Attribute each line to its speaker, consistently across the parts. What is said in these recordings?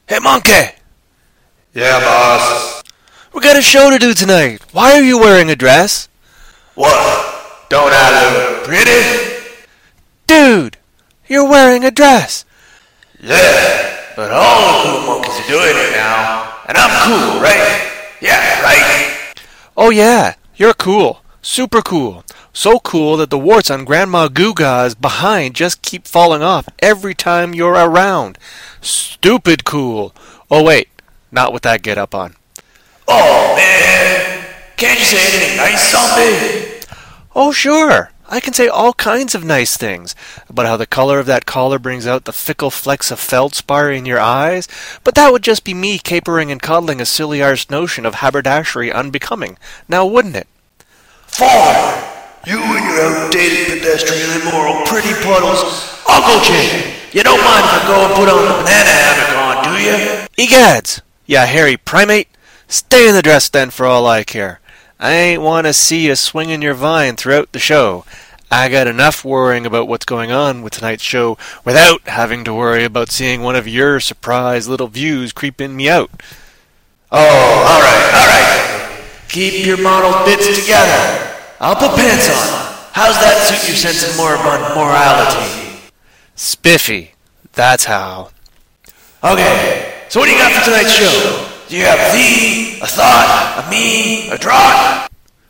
Speaker 1: Hey, Monkey!
Speaker 2: Yeah, boss.
Speaker 1: We got a show to do tonight. Why are you wearing a dress?
Speaker 2: What? Don't I look pretty?
Speaker 1: Dude, you're wearing a dress.
Speaker 2: Yeah, but all the cool monkeys are doing it now. And I'm cool, right? Yeah, right?
Speaker 1: Oh yeah, you're cool. Super cool. So cool that the warts on Grandma Googa's behind just keep falling off every time you're around. Stupid cool. Oh wait, not with that get up on.
Speaker 2: Oh, man. Can't you say anything nice, zombie?
Speaker 1: Oh sure, I can say all kinds of nice things about how the color of that collar brings out the fickle flecks of feldspar in your eyes, but that would just be me capering and coddling a silly-arsed notion of haberdashery unbecoming, now wouldn't it?
Speaker 2: Father, you and your outdated pedestrian immoral pretty puddles. Uncle Jim, you don't mind if I go and put on the banana hammock on, do you?
Speaker 1: Egads! Ya hairy primate! Stay in the dress then for all I care. I ain't want to see you swinging your vine throughout the show. I got enough worrying about what's going on with tonight's show without having to worry about seeing one of your surprise little views creeping me out.
Speaker 2: Oh, all right. Keep your model bits together. I'll put pants on. How's that suit your sense of morality?
Speaker 1: Spiffy. That's how.
Speaker 2: Okay, so what do you got for tonight's show? Do you have a theme, a thought, a meme, a draught?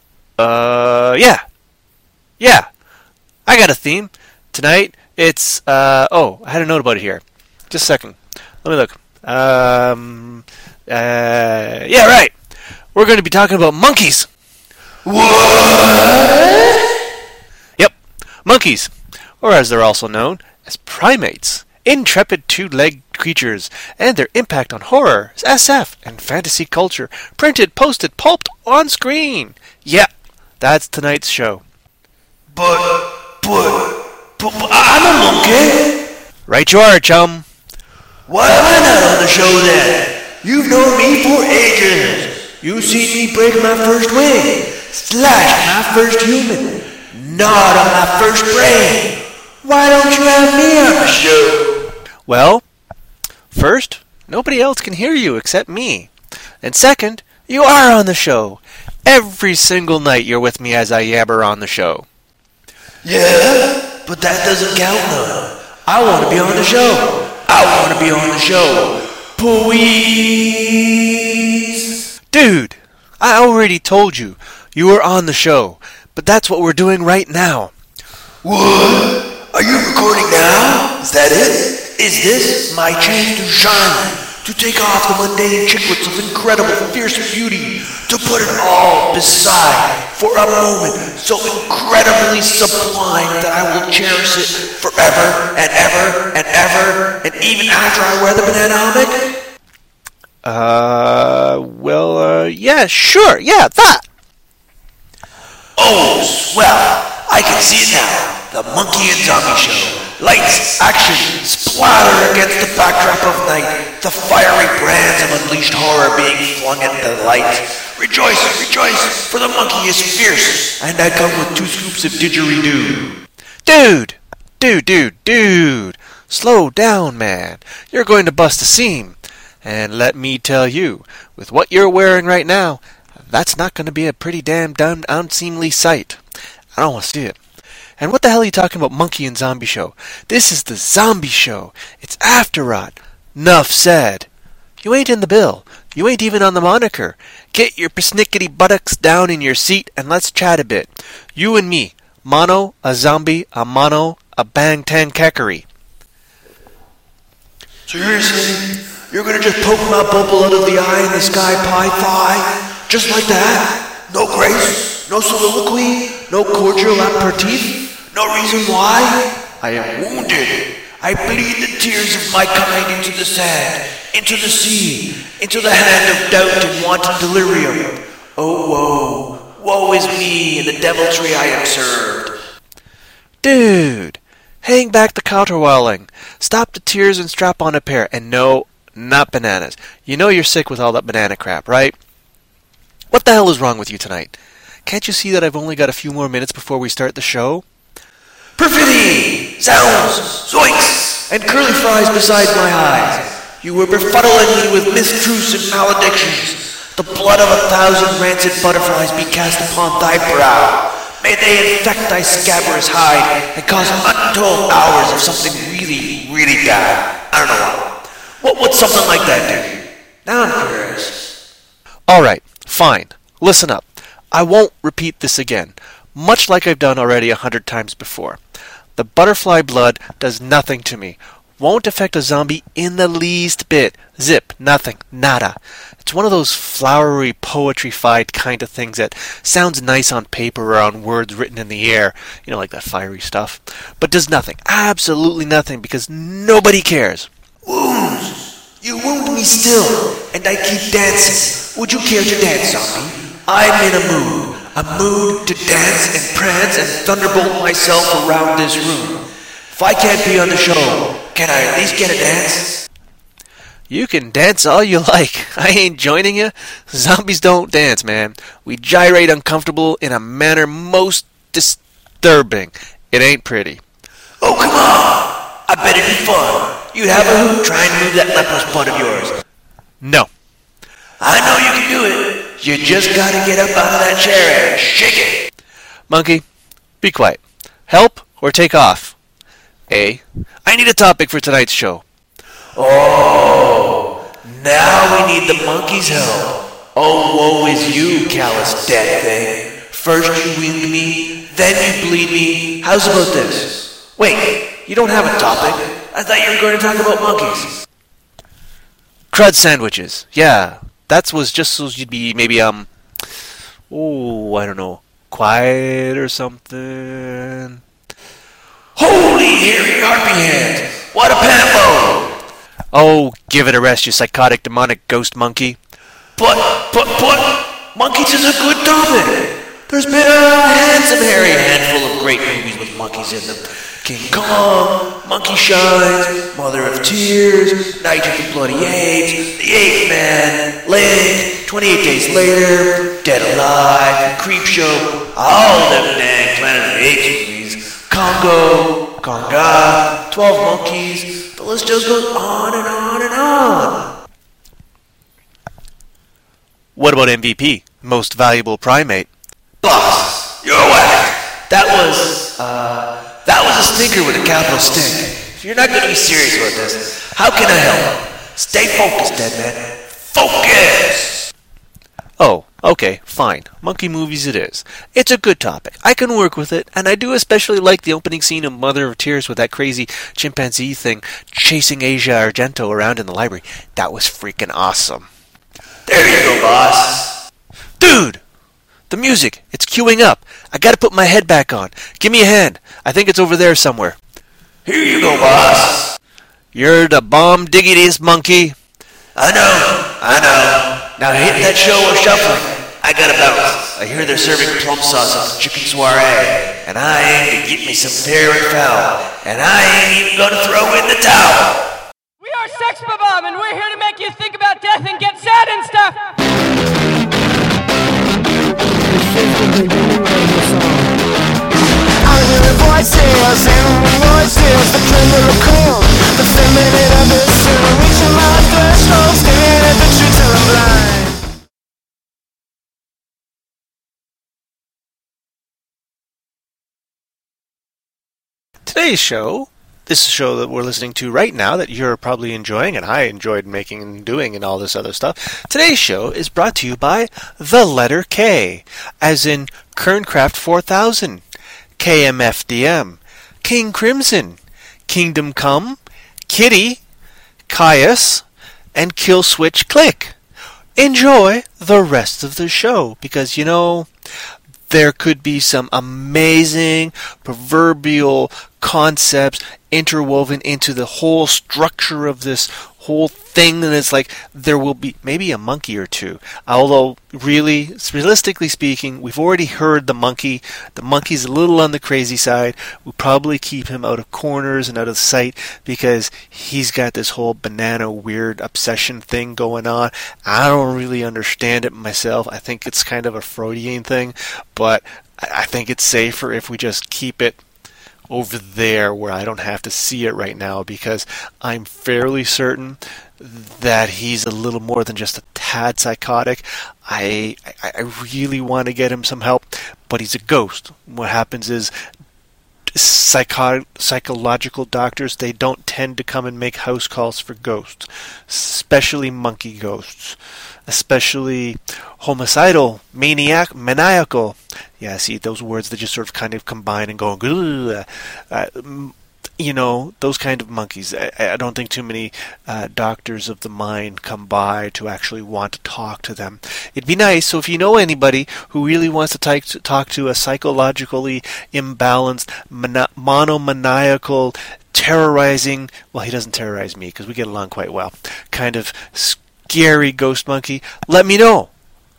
Speaker 1: Yeah. I got a theme. Tonight, it's, I had a note about it here. Just a second. Let me look. Yeah, right. We're going to be talking about monkeys.
Speaker 2: What?
Speaker 1: Yep, monkeys. Or as they're also known as primates. Intrepid two-legged creatures, and their impact on horror, SF, and fantasy culture, printed, posted, pulped on screen. Yeah, that's tonight's show.
Speaker 2: But I'm a monkey.
Speaker 1: Right you are, chum.
Speaker 2: Why am I not on the show then? You've known me for ages. You've seen me break my first wing, slash my first human, gnawed on my first brain. Why don't you have me on the show?
Speaker 1: Well, first, nobody else can hear you except me. And second, you are on the show. Every single night you're with me as I yabber on the show.
Speaker 2: Yeah, but that doesn't count none. I want to be on the show. Please.
Speaker 1: Dude, I already told you you were on the show, but that's what we're doing right now.
Speaker 2: What? Are you recording now? Is that it? Is this my chance to shine? To take off the mundane chiclets of incredible, fierce beauty? To put it all beside for a moment so incredibly sublime that I will cherish it forever and ever and ever, and even after I wear the banana helmet?
Speaker 1: Yeah, sure, yeah, that.
Speaker 2: Oh, swell. I can see it now. The Monkey and Zombie Show. Lights, action, splatter against the backdrop of night. The fiery brands of unleashed horror being flung into the light. Rejoice, for the monkey is fierce, and I come with 2 scoops of didgeridoo.
Speaker 1: Dude. Slow down, man. You're going to bust a seam. And let me tell you, with what you're wearing right now, that's not going to be a pretty damn unseemly sight. I don't want to see it. And what the hell are you talking about, Monkey and Zombie Show? This is the Zombie Show. It's After Rot. Nuff said. You ain't in the bill. You ain't even on the moniker. Get your persnickety buttocks down in your seat and let's chat a bit. You and me. Mono, a zombie, a mono, a bang tan keckery.
Speaker 2: So you're saying you're going to just poke my bubble out of the eye in the sky pie thigh? Just like that? No grace? No soliloquy? No cordial aperitif? No reason why? I am wounded. I bleed the tears of my kind into the sand, into the sea, into the hand of doubt and wanton delirium. Oh, woe is me and the deviltry I have served.
Speaker 1: Dude, hang back the counterweiling. Stop the tears and strap on a pair. And no, not bananas. You know you're sick with all that banana crap, right? What the hell is wrong with you tonight? Can't you see that I've only got a few more minutes before we start the show?
Speaker 2: Perfidy! Sounds! Zoinks! And curly fries beside my eyes. You were befuddling me with mistruths and maledictions. The blood of 1,000 rancid butterflies be cast upon thy brow. May they infect thy scabrous hide and cause untold hours of something really, really bad. I don't know what would something like that do? Now I'm curious.
Speaker 1: Alright, fine. Listen up. I won't repeat this again, much like I've done already 100 times before. The butterfly blood does nothing to me. Won't affect a zombie in the least bit. Zip, nothing, nada. It's one of those flowery, poetry-fied kind of things that sounds nice on paper or on words written in the air, like that fiery stuff, but does nothing, absolutely nothing, because nobody cares.
Speaker 2: Wounds! You wound me still, and I keep dancing. Would you care to dance, zombie? I'm in a mood to dance and prance and thunderbolt myself around this room. If I can't be on the show, can I at least get a dance?
Speaker 1: You can dance all you like. I ain't joining you. Zombies don't dance, man. We gyrate uncomfortable in a manner most disturbing. It ain't pretty.
Speaker 2: Oh, come on! I bet it'd be fun. You'd have a hoot try and move that leprous butt of yours.
Speaker 1: No.
Speaker 2: I know you can do it. You just gotta get up out of that chair and shake it.
Speaker 1: Monkey, be quiet. Help or take off? I need a topic for tonight's show.
Speaker 2: Oh, now we need the monkey's help. Oh, woe is you, callous dead thing. First you wound me, then you bleed me. How's about this? Wait, you don't have a topic? I thought you were going to talk about monkeys.
Speaker 1: Crud sandwiches. Yeah, that was just so you'd be maybe, I don't know, quiet or something.
Speaker 2: Holy hairy harpy hands! What a pambo!
Speaker 1: Oh, give it a rest, you psychotic demonic ghost monkey.
Speaker 2: But, monkeys is a good topic. There's been a handsome hairy handful of great movies with monkeys in them. King Kong, Monkey Shines, Mother of Tears, Night of the Bloody Apes, The Ape Man, Link, 28 Days Later, Dead Alive, Creepshow, all them dang Planet of the Apes movies. Congo, Conga, 12 Monkeys, the list just goes on and on and on.
Speaker 1: What about MVP, Most Valuable Primate?
Speaker 2: Boss, you're whack. That was a stinker with a capital stink. If you're not going to be serious about this, how can I help? Stay focused, dead man. Focus!
Speaker 1: Oh, okay, fine. Monkey movies it is. It's a good topic. I can work with it, and I do especially like the opening scene of Mother of Tears with that crazy chimpanzee thing chasing Asia Argento around in the library. That was freaking awesome.
Speaker 2: There you go, boss.
Speaker 1: Dude! The music! It's queuing up. I gotta put my head back on. Give me a hand. I think it's over there somewhere.
Speaker 2: Here you go, boss.
Speaker 1: You're the bomb diggityest monkey.
Speaker 2: I know. Now hit that show or shuffling. I gotta bounce. I hear they're serving plum sauce at the chicken soiree, and I aim to get me some fair and foul, and I ain't even gonna throw in the towel.
Speaker 3: We are Sex Bomb, and we're here to make you think about death and get sad and stuff.
Speaker 4: I'm hearing voices and voices, the tremor of calm, the feminine of the sin, reaching my threshold, staring at the truth till I'm blind.
Speaker 1: Today's show, this show that we're listening to right now that you're probably enjoying and I enjoyed making and doing and all this other stuff. Today's show is brought to you by the letter K, as in Kerncraft 4000, KMFDM, King Crimson, Kingdom Come, Kitty, Caius, and Killswitch Click. Enjoy the rest of the show because, there could be some amazing proverbial concepts interwoven into the whole structure of this whole thing, and it's like there will be maybe a monkey or two. Although, realistically speaking, we've already heard the monkey. The monkey's a little on the crazy side. We'll probably keep him out of corners and out of sight because he's got this whole banana weird obsession thing going on. I don't really understand it myself. I think it's kind of a Freudian thing, but I think it's safer if we just keep it over there where I don't have to see it right now, because I'm fairly certain that he's a little more than just a tad psychotic. I really want to get him some help, but he's a ghost. What happens is psychological doctors, they don't tend to come and make house calls for ghosts, especially monkey ghosts, especially homicidal, maniacal. Yeah, see, those words that just sort of kind of combine and go, those kind of monkeys. I don't think too many doctors of the mind come by to actually want to talk to them. It'd be nice, so if you know anybody who really wants to talk to a psychologically imbalanced, monomaniacal, terrorizing, well, he doesn't terrorize me because we get along quite well, kind of scary ghost monkey, let me know.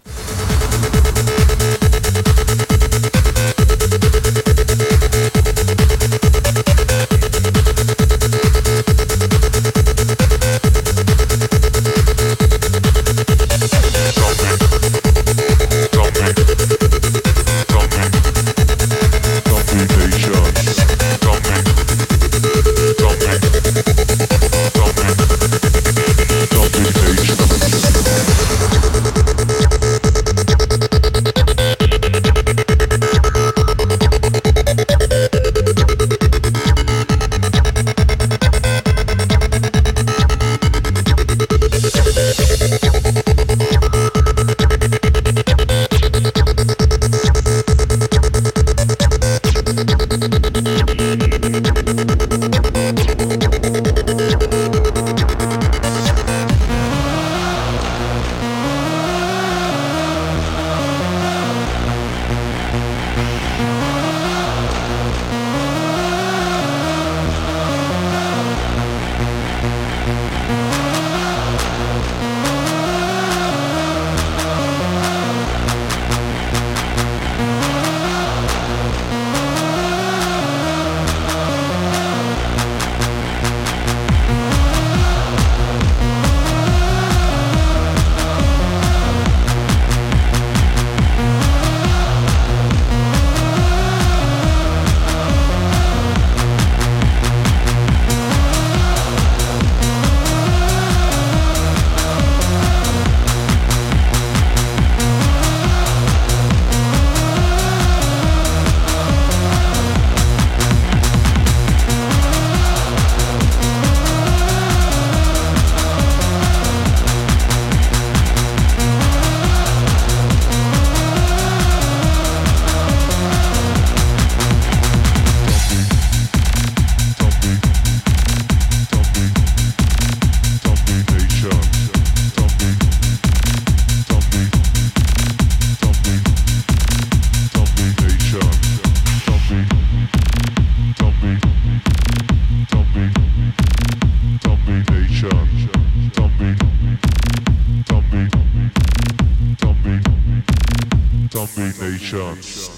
Speaker 5: Nations.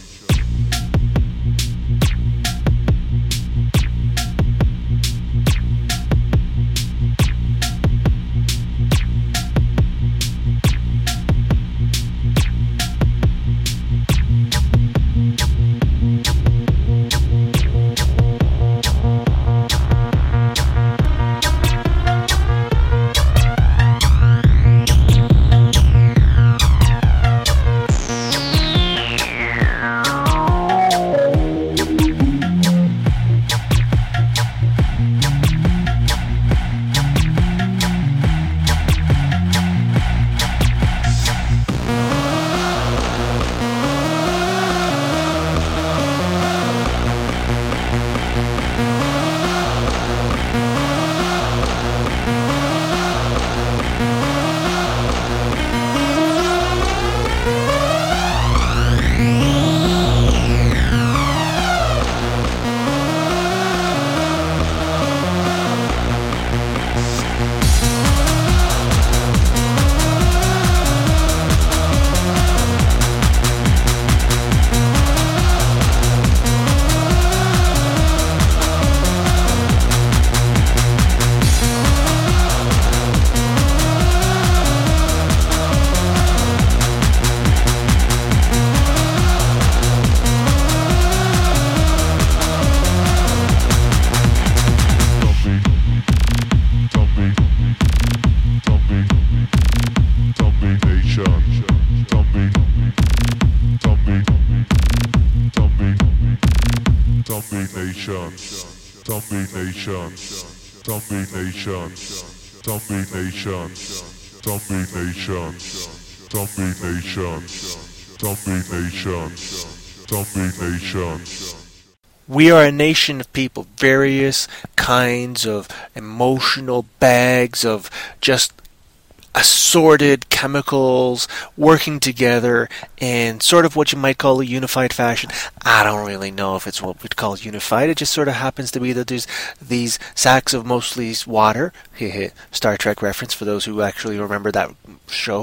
Speaker 1: We are a nation of people, various kinds of emotional bags of just assorted chemicals working together in sort of what you might call a unified fashion. I don't really know if it's what we'd call unified. It just sort of happens to be that there's these sacks of mostly water. Star Trek reference for those who actually remember that show.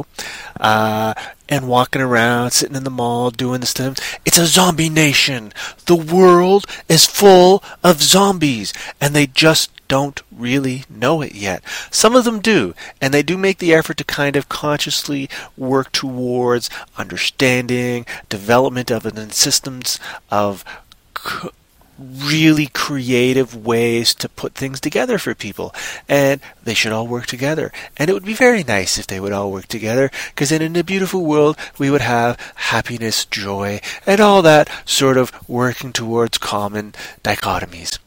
Speaker 1: And walking around, sitting in the mall, doing this stuff. It's a zombie nation. The world is full of zombies, and they just don't really know it yet. Some of them do, and they do make the effort to kind of consciously work towards understanding, development of an systems of really creative ways to put things together for people, and they should all work together. And it would be very nice if they would all work together, because then in a beautiful world we would have happiness, joy, and all that sort of working towards common dichotomies.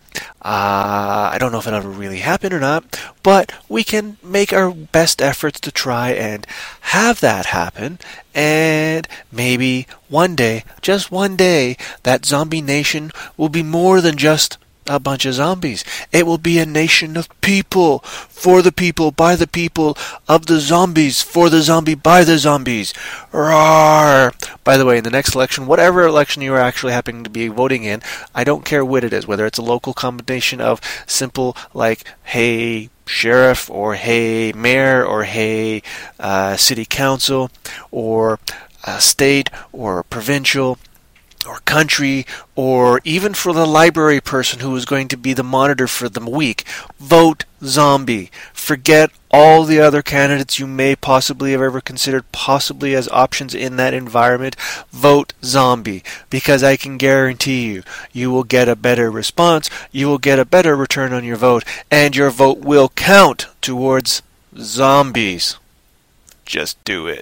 Speaker 1: I don't know if it'll ever really happen or not, but we can make our best efforts to try and have that happen, and maybe one day, just one day, that zombie nation will be more than just a bunch of zombies. It will be a nation of people, for the people, by the people, of the zombies, for the zombie, by the zombies. Roar! By the way, in the next election, whatever election you are actually happening to be voting in, I don't care what it is, whether it's a local combination of simple, like, hey, sheriff, or hey, mayor, or hey, city council, or state, or provincial, or country, or even for the library person who is going to be the monitor for the week. Vote zombie. Forget all the other candidates you may possibly have ever considered possibly as options in that environment. Vote zombie, because I can guarantee you, you will get a better response, you will get a better return on your vote, and your vote will count towards zombies. Just do it.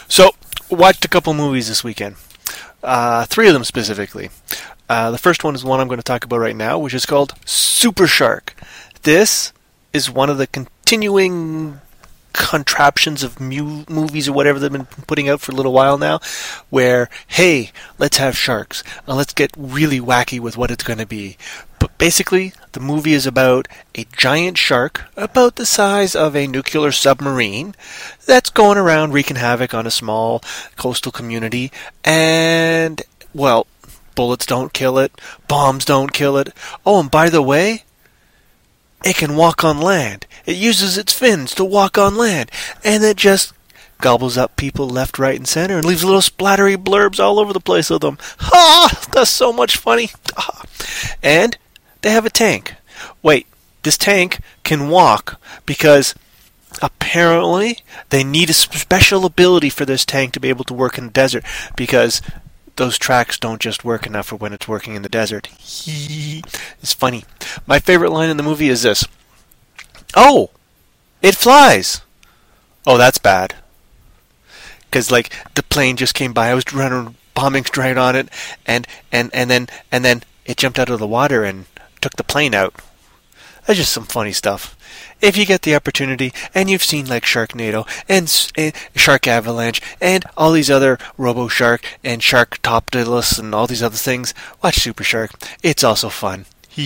Speaker 1: So, watched a couple movies this weekend. 3 of them specifically. The first one is one I'm going to talk about right now, which is called Super Shark. This is one of the continuing contraptions of movies or whatever they've been putting out for a little while now, where, hey, let's have sharks, and let's get really wacky with what it's going to be. But basically, the movie is about a giant shark, about the size of a nuclear submarine, that's going around wreaking havoc on a small coastal community, and, well, bullets don't kill it, bombs don't kill it. Oh, and by the way, it can walk on land. It uses its fins to walk on land. And it just gobbles up people left, right, and center and leaves little splattery blurbs all over the place with them. Ha! That's so much funny. Ah. And they have a tank. Wait, this tank can walk because apparently they need a special ability for this tank to be able to work in the desert, because those tracks don't just work enough for when it's working in the desert. It's funny. My favorite line in the movie is this. Oh, it flies. Oh, that's bad. Because, like, the plane just came by. I was running bombing straight on it, and then it jumped out of the water and took the plane out. That's just some funny stuff. If you get the opportunity, and you've seen like Sharknado, and Shark Avalanche, and all these other Robo Shark, and Sharktopulus, and all these other things, watch Super Shark. It's also fun.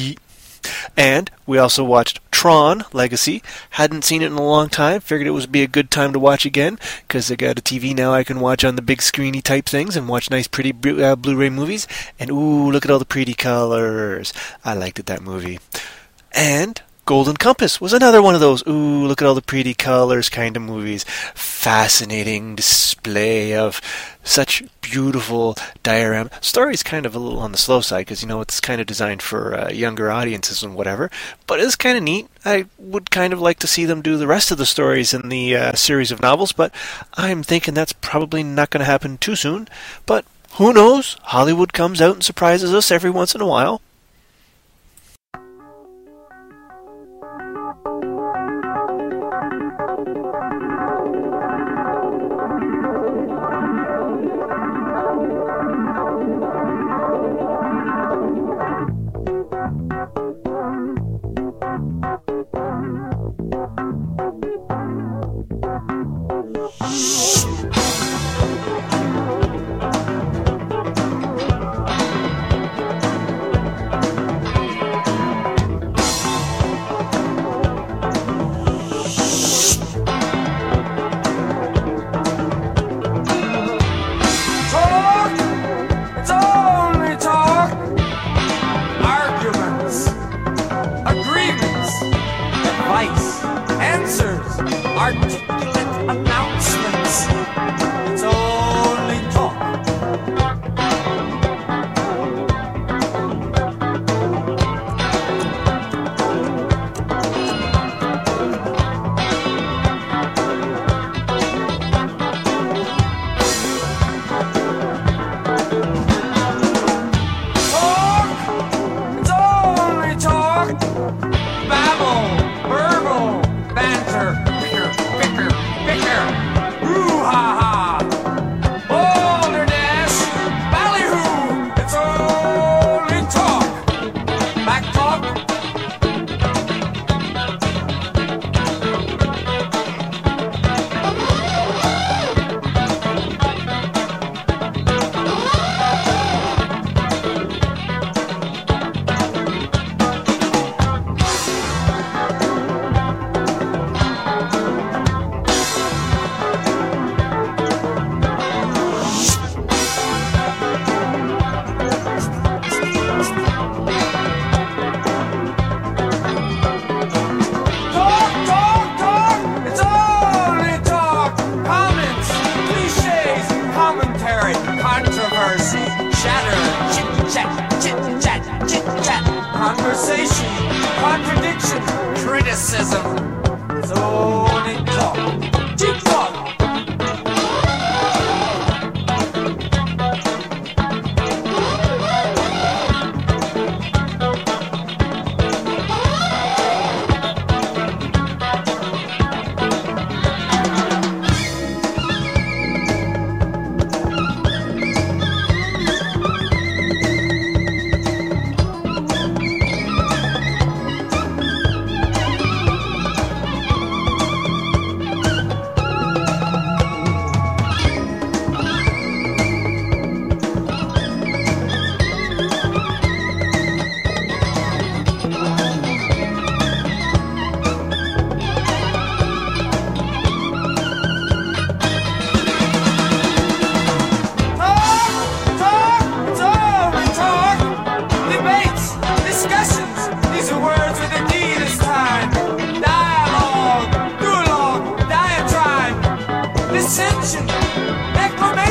Speaker 1: And we also watched Tron Legacy. Hadn't seen it in a long time. Figured it would be a good time to watch again, because I got a TV now I can watch on the big screeny type things and watch nice pretty Blu-ray movies. And ooh, look at all the pretty colors. I liked that movie. And Golden Compass was another one of those, ooh, look at all the pretty colors kind of movies. Fascinating display of such beautiful diorama. Story's kind of a little on the slow side, because, you know, it's kind of designed for younger audiences and whatever. But it's kind of neat. I would kind of like to see them do the rest of the stories in the series of novels, but I'm thinking that's probably not going to happen too soon. But who knows? Hollywood comes out and surprises us every once in a while.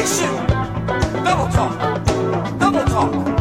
Speaker 4: explanation. Double talk. Double talk.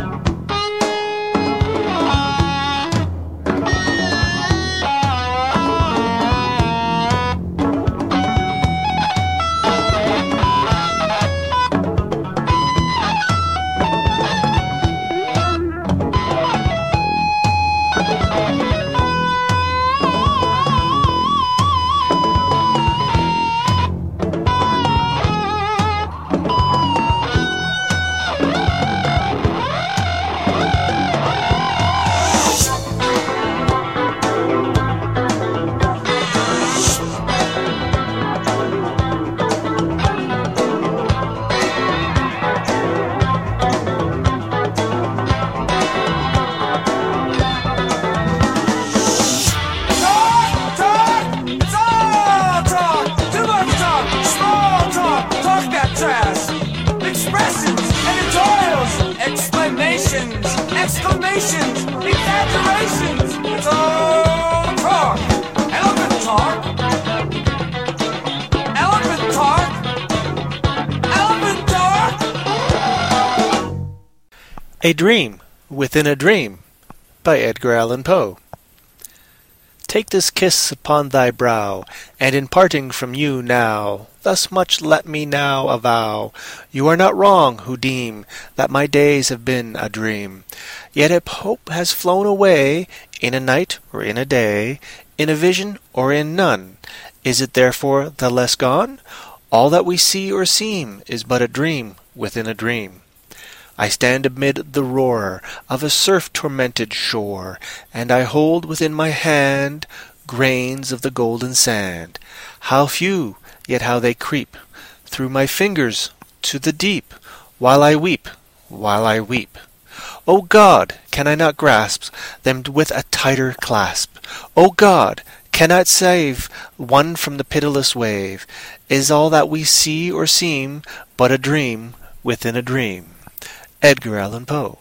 Speaker 4: Exclamations, exaggerations, it's all talk. Elephant talk. Elephant talk. Elephant talk.
Speaker 1: A Dream Within a Dream by Edgar Allan Poe. Take this kiss upon thy brow, and in parting from you now, thus much let me now avow, you are not wrong who deem that my days have been a dream. Yet if hope has flown away, in a night or in a day, in a vision or in none, is it therefore the less gone? All that we see or seem is but a dream within a dream. I stand amid the roar of a surf-tormented shore, and I hold within my hand grains of the golden sand. How few, yet how they creep through my fingers to the deep, while I weep, while I weep. O God, can I not grasp them with a tighter clasp? O God, cannot save one from the pitiless wave? Is all that we see or seem but a dream within a dream? Edgar Allan Poe.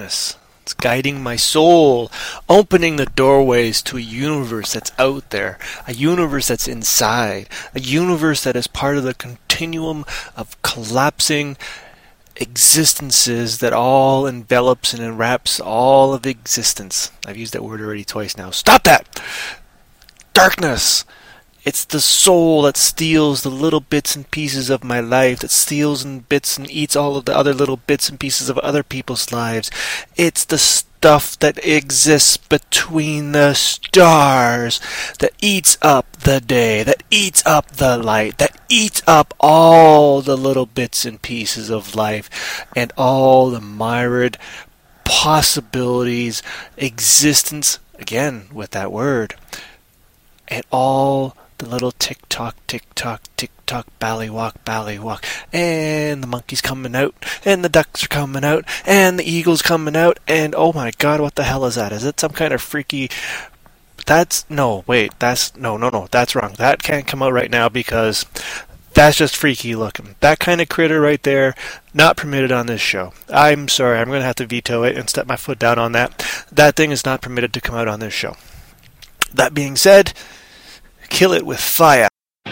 Speaker 1: darkness. It's guiding my soul, opening the doorways to a universe that's out there, a universe that's inside, a universe that is part of the continuum of collapsing existences that all envelops and enwraps all of existence. I've used that word already twice now. Stop that! Darkness! It's the soul that steals the little bits and pieces of my life, that steals and bits and eats all of the other little bits and pieces of other people's lives. It's the stuff that exists between the stars, that eats up the day, that eats up the light, that eats up all the little bits and pieces of life, and all the myriad possibilities, existence, again with that word, and all the little tick-tock, tick-tock, tick-tock, ballywalk, and the monkey's coming out, and the ducks are coming out, and the eagle's coming out, and oh my god, what the hell is that? Is it some kind of freaky... that's wrong. That can't come out right now because that's just freaky looking. That kind of critter right there, not permitted on this show. I'm sorry, I'm going to have to veto it and step my foot down on that. That thing is not permitted to come out on this show. That being said, kill it with fire.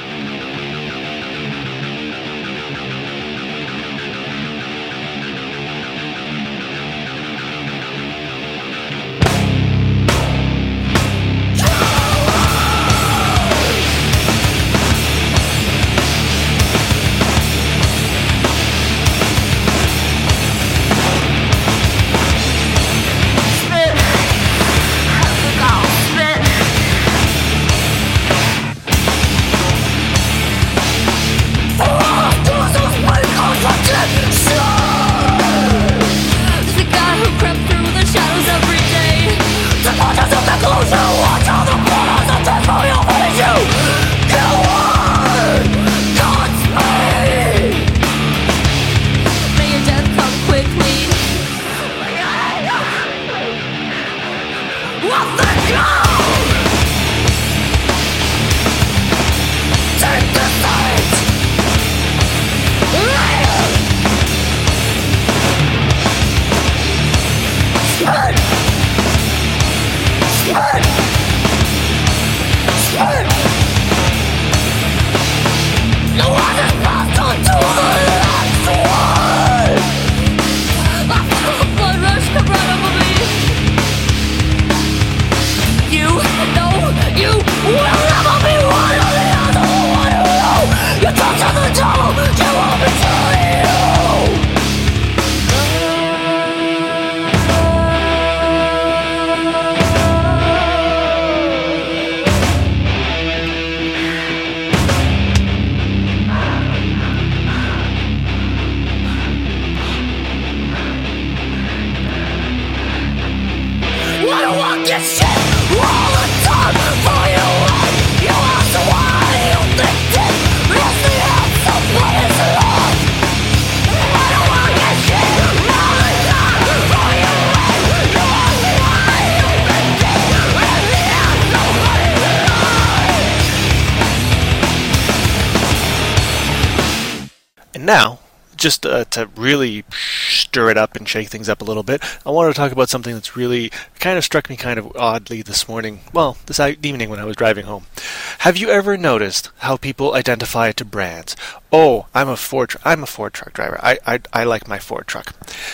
Speaker 1: Now, just to really stir it up and shake things up a little bit, I want to talk about something that's really kind of struck me kind of oddly this morning, well, this evening when I was driving home. Have you ever noticed how people identify to brands? Oh, I'm a Ford truck driver. I like my Ford truck.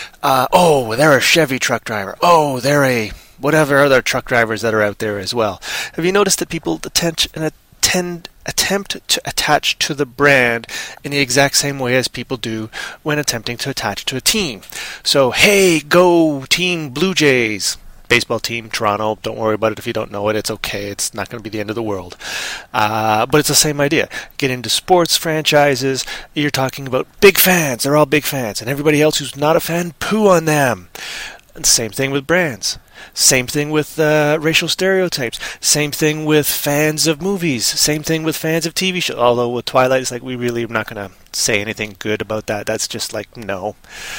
Speaker 1: Oh, they're a Chevy truck driver. Oh, they're a whatever other truck drivers that are out there as well. Have you noticed that people attempt to attach to the brand in the exact same way as people do when attempting to attach to a team? So, hey, go Team Blue Jays. Baseball team, Toronto. Don't worry about it if you don't know it. It's okay. It's not going to be the end of the world. But it's the same idea. Get into sports franchises. You're talking about big fans. They're all big fans. And everybody else who's not a fan, poo on them. And same thing with brands. Same thing with racial stereotypes. Same thing with fans of movies. Same thing with fans of TV shows. Although with Twilight, it's like we really are not going to say anything good about that. That's just like, no.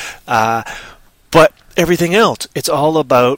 Speaker 1: But everything else, it's all about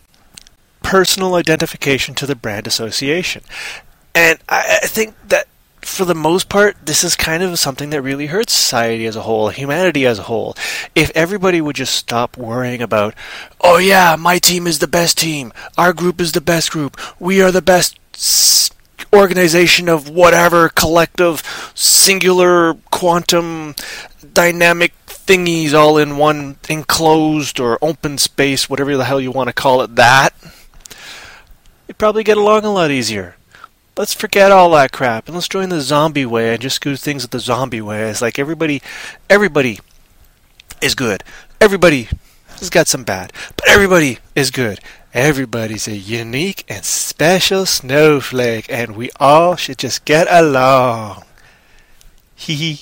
Speaker 1: personal identification to the brand association. And I think that for the most part, this is kind of something that really hurts society as a whole, humanity as a whole. If everybody would just stop worrying about, oh yeah, my team is the best team, our group is the best group, we are the best organization of whatever collective, singular, quantum, dynamic thingies all in one enclosed or open space, whatever the hell you want to call it, that, you'd probably get along a lot easier. Let's forget all that crap and let's join the zombie way and just do things the zombie way. It's like everybody is good. Everybody has got some bad, but everybody is good. Everybody's a unique and special snowflake, and we all should just get along. Hee hee.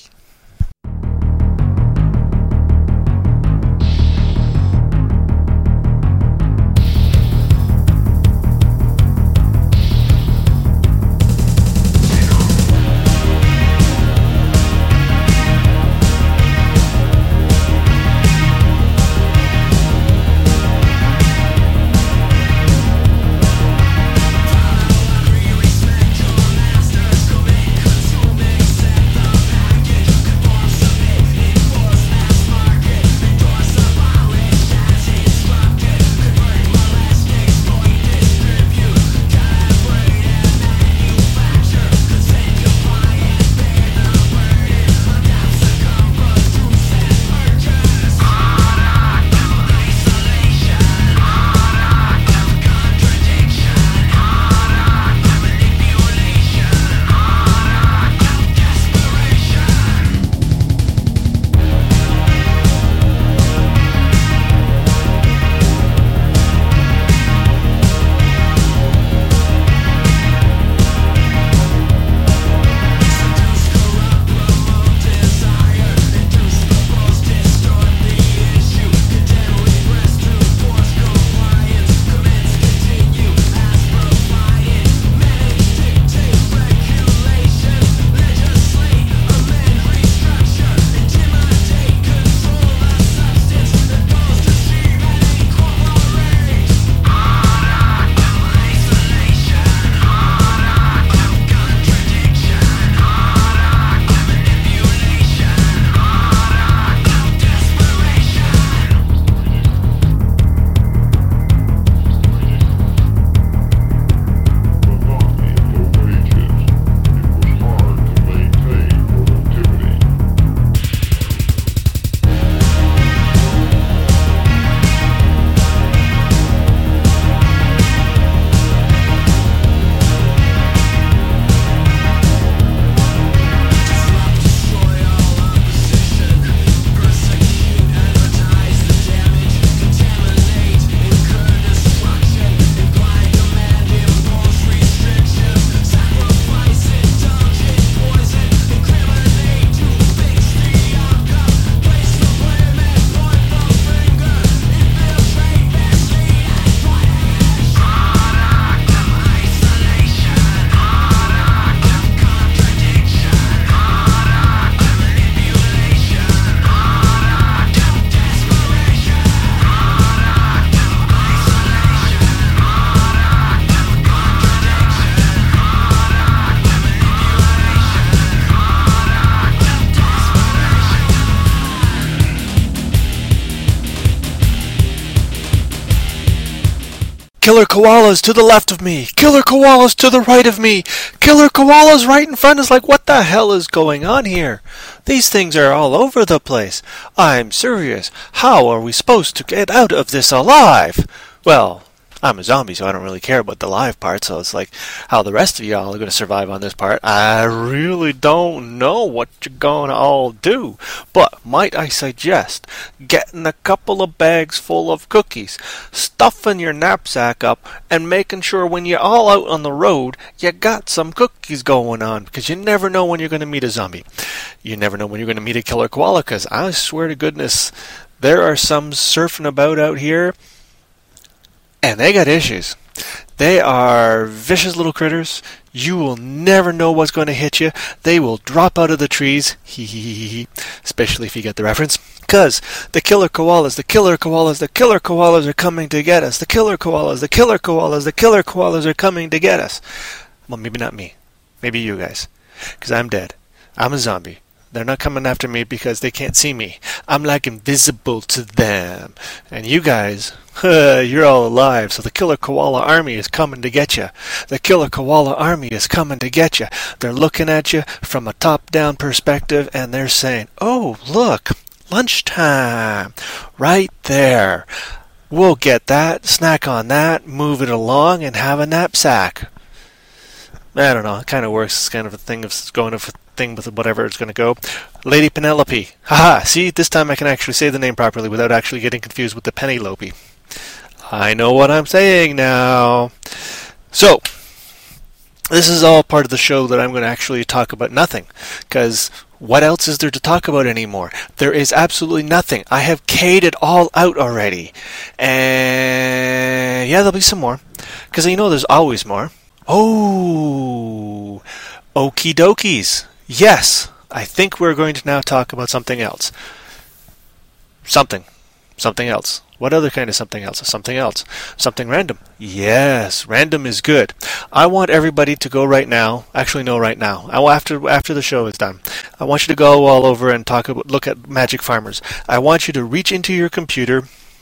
Speaker 1: Killer koalas to the left of me. Killer koalas to the right of me. Killer koalas right in front. Is like, what the hell is going on here? These things are all over the place. I'm serious. How are we supposed to get out of this alive? Well, I'm a zombie, so I don't really care about the live part, so it's like how the rest of y'all are going to survive on this part. I really don't know what you're going to all do, but might I suggest getting a couple of bags full of cookies, stuffing your knapsack up, and making sure when you're all out on the road, you got some cookies going on, because you never know when you're going to meet a zombie. You never know when you're going to meet a killer koala, because I swear to goodness, there are some surfing about out here, and they got issues. They are vicious little critters. You will never know what's going to hit you. They will drop out of the trees. Especially if you get the reference. Because the killer koalas, the killer koalas, the killer koalas are coming to get us. The killer koalas, the killer koalas, the killer koalas are coming to get us. Well, maybe not me. Maybe you guys. because I'm dead. I'm a zombie. They're not coming after me because they can't see me. I'm like invisible to them. And you guys, you're all alive, so the Killer Koala Army is coming to get you. The Killer Koala Army is coming to get you. They're looking at you from a top-down perspective, and they're saying, oh, look, lunchtime, right there. We'll get that, snack on that, move it along, and have a knapsack. I don't know, it kind of works. It's kind of a thing of going with a thing with whatever it's going to go. Lady Penelope. Haha, see, this time I can actually say the name properly without actually getting confused with the Penelope. I know what I'm saying now. So, this is all part of the show that I'm going to actually talk about nothing, because what else is there to talk about anymore? There is absolutely nothing. I have K'd it all out already. And yeah, there'll be some more, because you know there's always more. Oh, okie dokies. Yes, I think we're going to now talk about something else. Something else. What other kind of something else? Something else. Something random. Yes, random is good. I want everybody to go right now. Actually, no, right now. After the show is done, I want you to go all over and look at Magic Farmers. I want you to reach into your computer,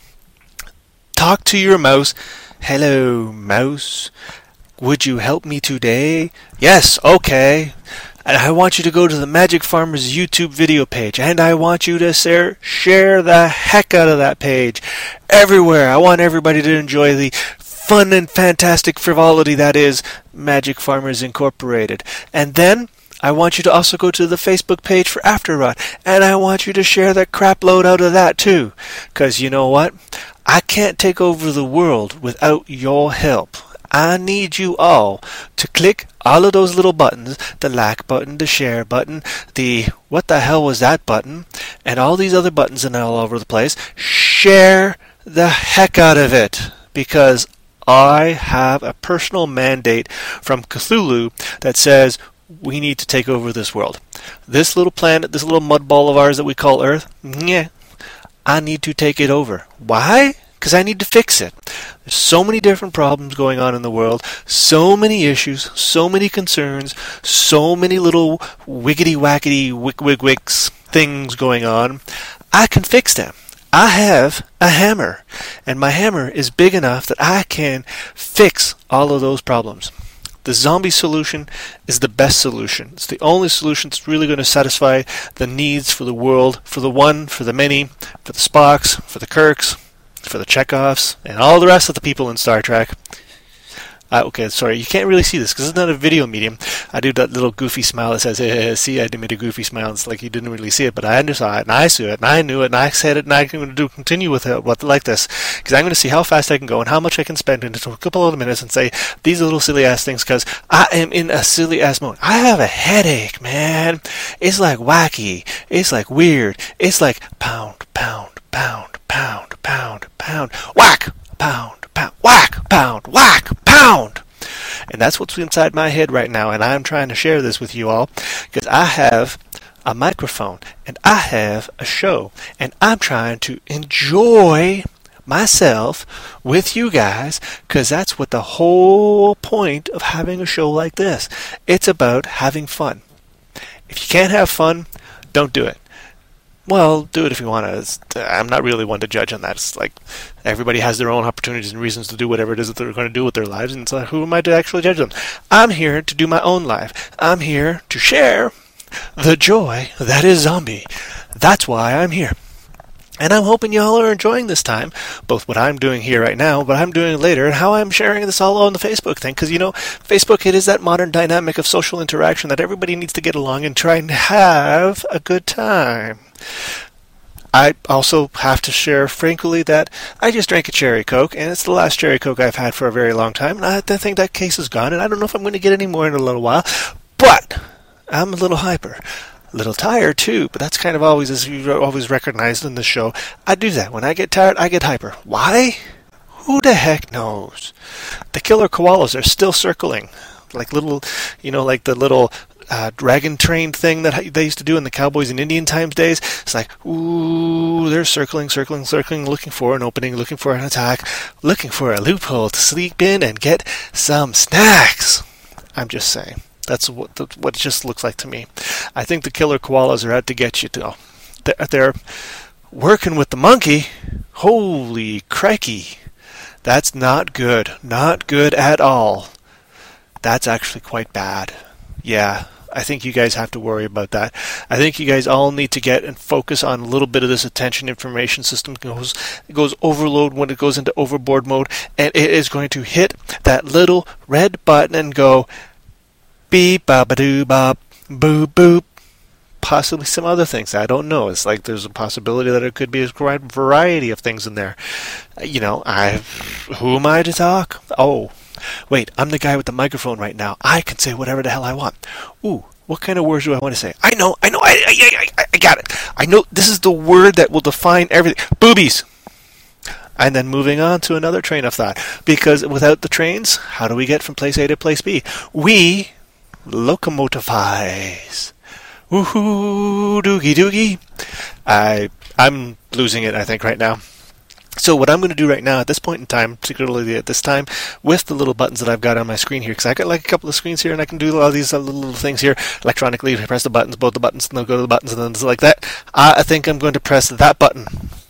Speaker 1: talk to your mouse. Hello, mouse. Would you help me today? Yes, okay. And I want you to go to the Magic Farmers YouTube video page, and I want you to share the heck out of that page everywhere. I want everybody to enjoy the fun and fantastic frivolity that is Magic Farmers Incorporated. And then I want you to also go to the Facebook page for After Rot, and I want you to share the crap load out of that too. Because you know what? I can't take over the world without your help. I need you all to click all of those little buttons, the like button, the share button, the what the hell was that button, and all these other buttons and all over the place. Share the heck out of it, because I have a personal mandate from Cthulhu that says we need to take over this world. This little planet, this little mud ball of ours that we call Earth, I need to take it over. Why? Because I need to fix it. There's so many different problems going on in the world, so many issues, so many concerns, so many little wiggity-wackety wick-wick-wicks things going on. I can fix them. I have a hammer, and my hammer is big enough that I can fix all of those problems. The zombie solution is the best solution. It's the only solution that's really going to satisfy the needs for the world, for the one, for the many, for the Spocks, for the Kirks, for the Chekhovs, and all the rest of the people in Star Trek. Okay, sorry, you can't really see this because it's not a video medium. I do that little goofy smile that says, see, I made a goofy smile. It's like you didn't really see it, but I saw it, and I saw it, and I knew it, and I said it, and I'm going to continue with it like this, because I'm going to see how fast I can go and how much I can spend in a couple of minutes and say these little silly-ass things, because I am in a silly-ass mode. I have a headache, man. It's like wacky. It's like weird. It's like pound, pound, pound, pound, pound, pound, whack, pound, pound, whack, pound, whack, pound. And that's what's inside my head right now, and I'm trying to share this with you all, because I have a microphone, and I have a show, and I'm trying to enjoy myself with you guys, because that's what the whole point of having a show like this. It's about having fun. If you can't have fun, don't do it. Well, do it if you want to. I'm not really one to judge on that. It's like everybody has their own opportunities and reasons to do whatever it is that they're going to do with their lives, and so who am I to actually judge them? I'm here to do my own life. I'm here to share the joy that is zombie. That's why I'm here. And I'm hoping y'all are enjoying this time, both what I'm doing here right now, what I'm doing later, and how I'm sharing this all on the Facebook thing. Because, you know, Facebook, it is that modern dynamic of social interaction that everybody needs to get along and try and have a good time. I also have to share, frankly, that I just drank a cherry Coke, and it's the last cherry Coke I've had for a very long time, and I think that case is gone, and I don't know if I'm going to get any more in a little while, but I'm a little hyper. A little tired, too, but that's kind of always, as you've always recognized in the show, I do that. When I get tired, I get hyper. Why? Who the heck knows? The killer koalas are still circling, like little, you know, like the little dragon train thing that they used to do in the Cowboys and Indian times days. It's like, ooh, they're circling, looking for an opening, looking for an attack, looking for a loophole to sleep in and get some snacks. I'm just saying. That's what it just looks like to me. I think the killer koalas are out to get you. They're working with the monkey. Holy crikey. That's not good. Not good at all. That's actually quite bad. Yeah, I think you guys have to worry about that. I think you guys all need to get and focus on a little bit of this attention information system. It goes overload when it goes into overboard mode, and it is going to hit that little red button and go beep, ba-ba-doo, bop, boop, boop. Possibly some other things. I don't know. It's like there's a possibility that it could be a wide variety of things in there. Who am I to talk? Oh, wait, I'm the guy with the microphone right now. I can say whatever the hell I want. Ooh, what kind of words do I want to say? I know, I got it. I know this is the word that will define everything. Boobies. And then moving on to another train of thought. Because without the trains, how do we get from place A to place B? We locomotivize. Woohoo, doogie doogie. I'm losing it, I think, right now. So what I'm going to do right now at this point in time, particularly at this time, with the little buttons that I've got on my screen here, because I got like a couple of screens here, and I can do all these little things here electronically. I press the buttons, both the buttons, and they'll go to the buttons, and then it's like that. I think I'm going to press that button.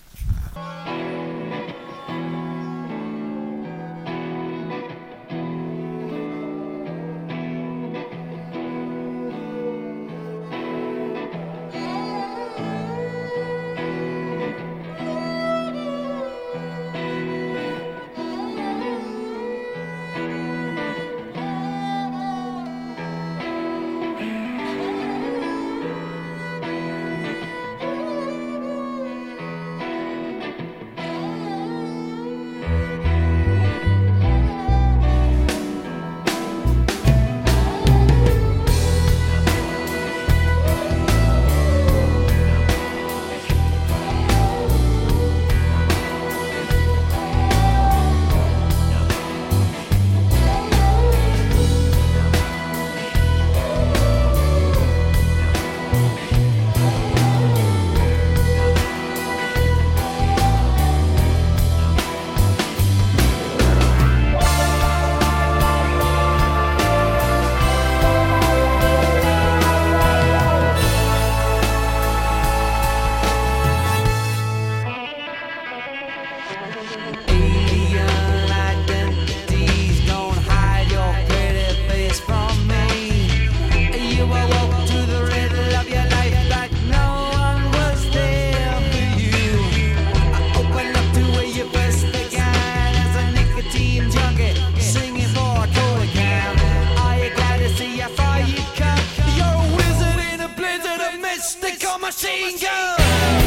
Speaker 4: Machine gun!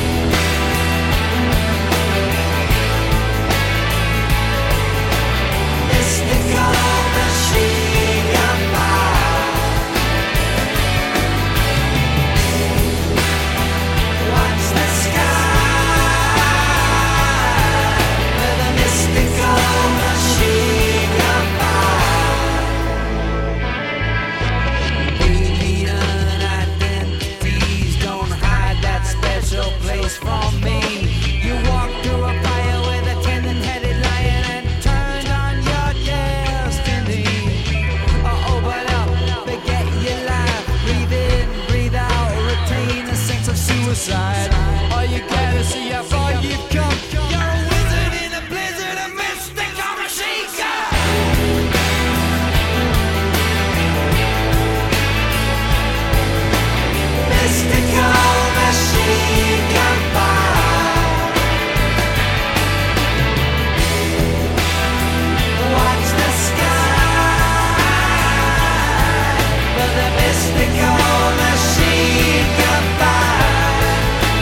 Speaker 4: Mystical machine gun fire. Watch the sky with a mystical machine gun fire. Alien identities don't hide that special place from me. You walk through a fire with a tendon-headed lion and turned on your destiny. Open up, forget your life. Breathe in, breathe out, retain a sense of suicide. All you gotta see how far you've come. You're a wizard in a blizzard, a mystical machine gun. Mystical machine gun fire. Watch the sky for the mystical machine gun fire.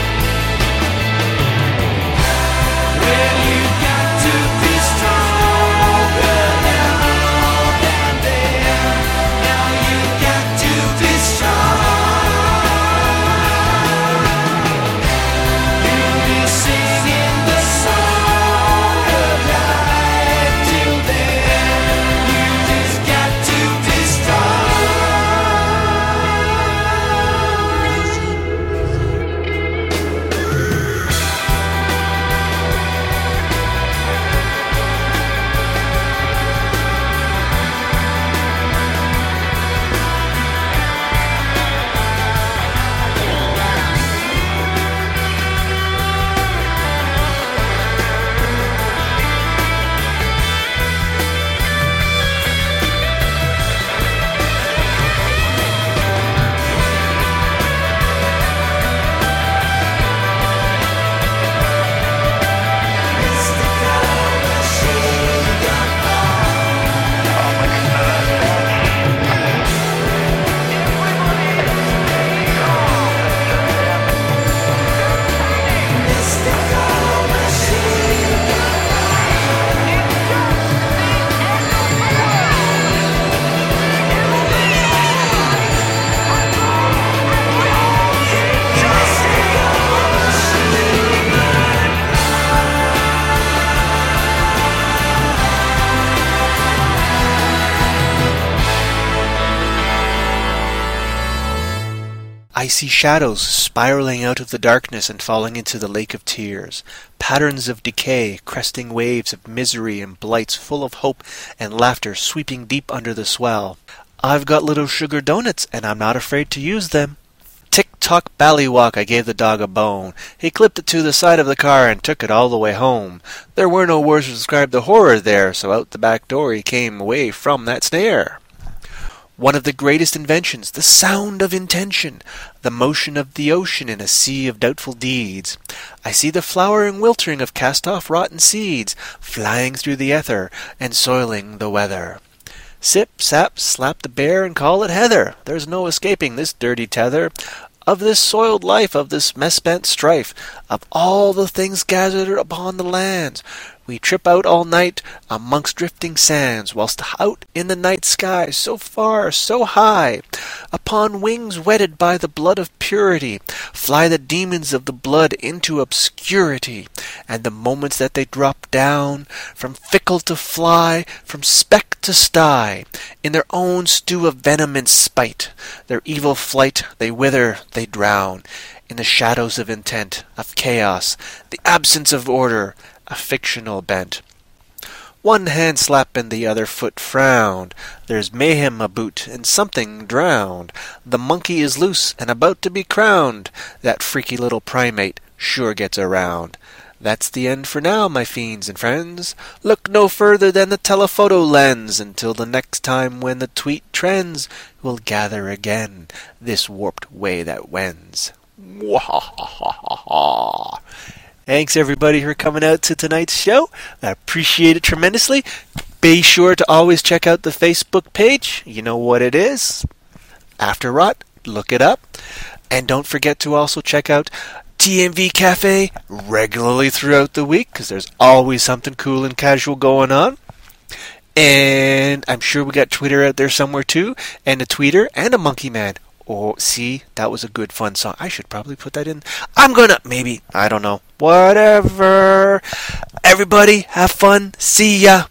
Speaker 1: I see shadows spiraling out of the darkness and falling into the lake of tears, patterns of decay, cresting waves of misery and blights full of hope and laughter sweeping deep under the swell. I've got little sugar donuts, and I'm not afraid to use them. Tick-tock ballywalk, I gave the dog a bone. He clipped it to the side of the car and took it all the way home. There were no words to describe the horror there, so out the back door he came away from that snare. One of the greatest inventions, the sound of intention, the motion of the ocean in a sea of doubtful deeds. I see the flowering wiltering of cast-off rotten seeds, flying through the ether and soiling the weather. Sip, sap, slap the bear and call it heather. There's no escaping this dirty tether of this soiled life, of this mess-spent strife, of all the things gathered upon the lands. We trip out all night amongst drifting sands, whilst out in the night sky, so far, so high, upon wings wetted by the blood of purity, fly the demons of the blood into obscurity, and the moments that they drop down, from fickle to fly, from speck to sty, in their own stew of venom and spite, their evil flight they wither, they drown, in the shadows of intent, of chaos, the absence of order, a fictional bent. One hand slap and the other foot frowned. There's mayhem aboot and something drowned. The monkey is loose and about to be crowned. That freaky little primate sure gets around. That's the end for now, my fiends and friends. Look no further than the telephoto lens until the next time when the tweet trends will gather again this warped way that wends. Mwahahaha. Thanks everybody for coming out to tonight's show. I appreciate it tremendously. Be sure to always check out the Facebook page. You know what it is. After Rot. Look it up. And don't forget to also check out TMV Cafe regularly throughout the week, because there's always something cool and casual going on. And I'm sure we got Twitter out there somewhere too, and a tweeter and a monkey man. Oh, see, that was a good fun song. I should probably put that in. Maybe, I don't know. Whatever. Everybody, have fun. See ya.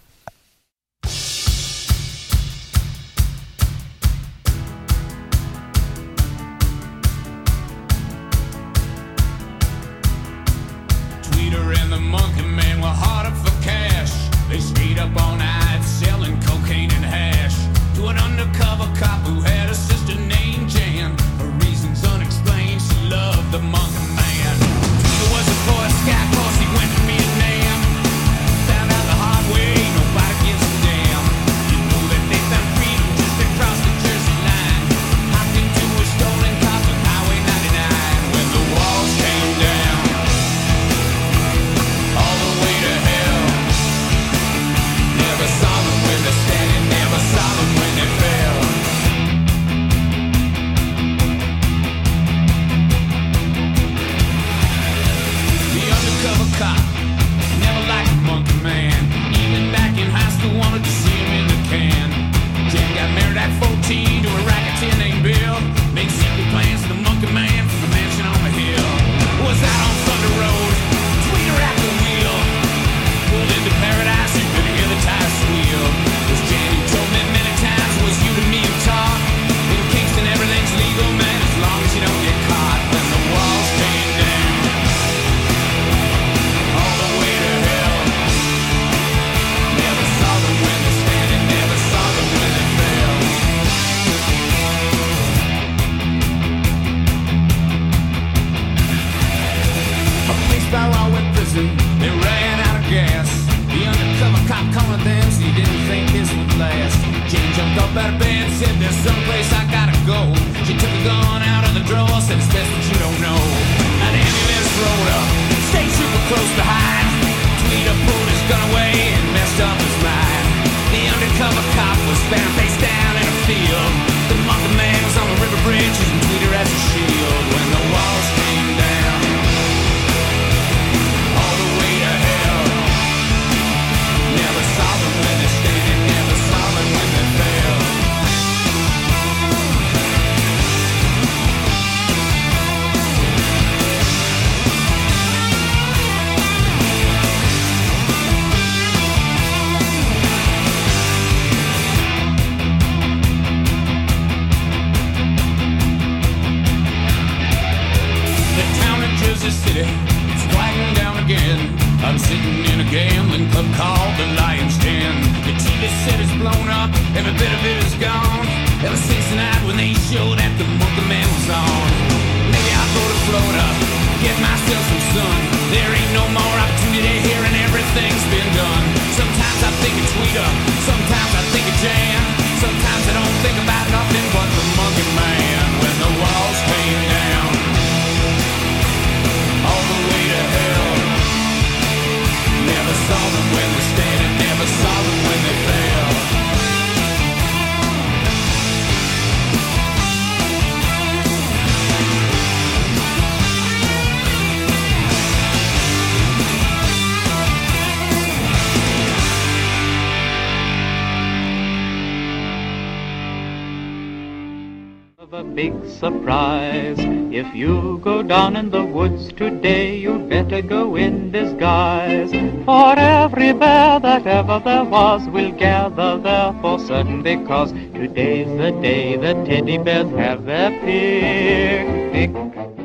Speaker 5: Tweeter and the monkey man were hard up for cash. They stayed up all night selling cocaine and hash to an undercover cop who had a sister named Jan. For reasons unexplained, she loved the monkey man. Tweeter was a Boy Scout 'cause he went to Vietnam. Found out the hard way, nobody gives a damn. You know that they found freedom just across the Jersey line. Hopped into a stolen car on Highway 99 when the walls came down. All city, it's quieting down again. I'm sitting in a gambling club called the Lion's Den. The TV set is blown up, every bit of it is gone. Ever since the night when they showed that the Monkey Man was on. Maybe I'll go to Florida, get myself some sun. There ain't no more opportunity here and everything's been done. Sometimes I think of Tweeter, sometimes I think of Jan. Sometimes I don't think about nothing but the Monkey Man. When the walls came down, all the way to hell. Never saw them when they standing, never saw them when they fell.
Speaker 6: A big surprise. If you go down in the woods today, you better go in disguise. For every bear that ever there was will gather there for certain, because today's the day the teddy bears have their picnic.